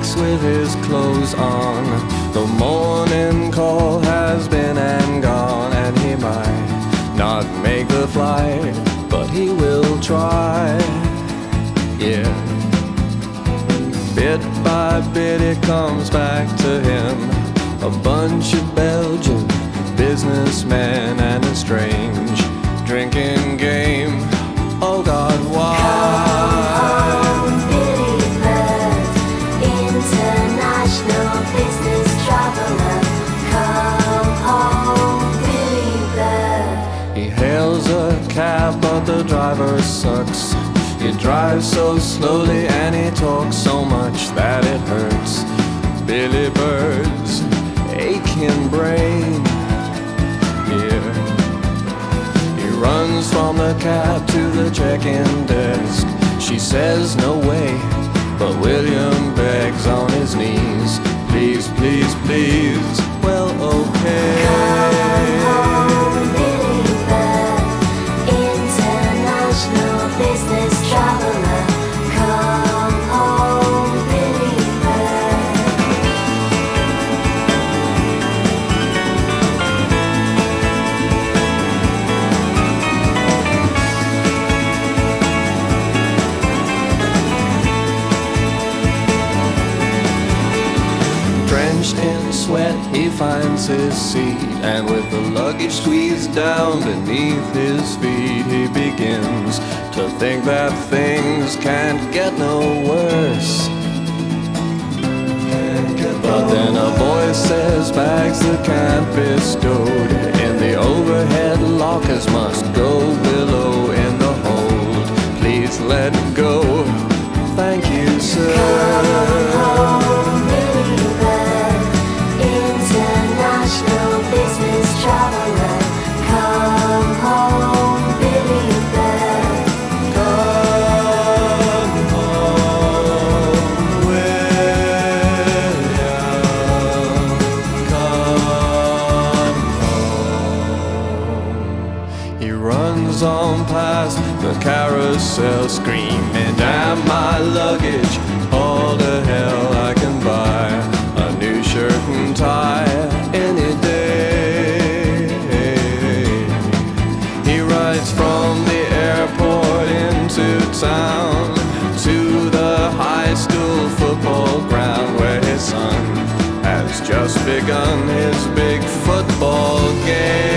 walks with his clothes on. The morning call has been and gone, and he might not make the flight, but he will try. Yeah. Bit by bit it comes back to him, a bunch of Belgian businessmen and a strange drinking game. Oh God, why? Come home, Billy Bird, international business traveler. Come home, Billy Bird. He hails a cab, but the driver sucks. He drives so slowly and he talks so much that it hurts Billy Bird's aching brain. Yeah. He runs from the cab to the check-in desk. She says no way, but William begs on his knees, please, please, please. Well, okay. Come home, Billy Bird, international business traveler. Come home, Billy Bird. Drenched in sweat, he finds his seat, and with the luggage squeezed down beneath his feet, he begins to think that things can't get no worse. But then a voice says bags that can't be stowed in the overhead lockers must go below in the hold. Please let go. Thank you, sir. Home, Billy Bird, international business traveler. Come home, Billy Bird. Come home, William. Come home. He runs on past the carousel, screaming, damn my luggage, all the hell I can buy a new shirt and tie any day. He rides from the airport into town to the high school football ground where his son has just begun his big football game.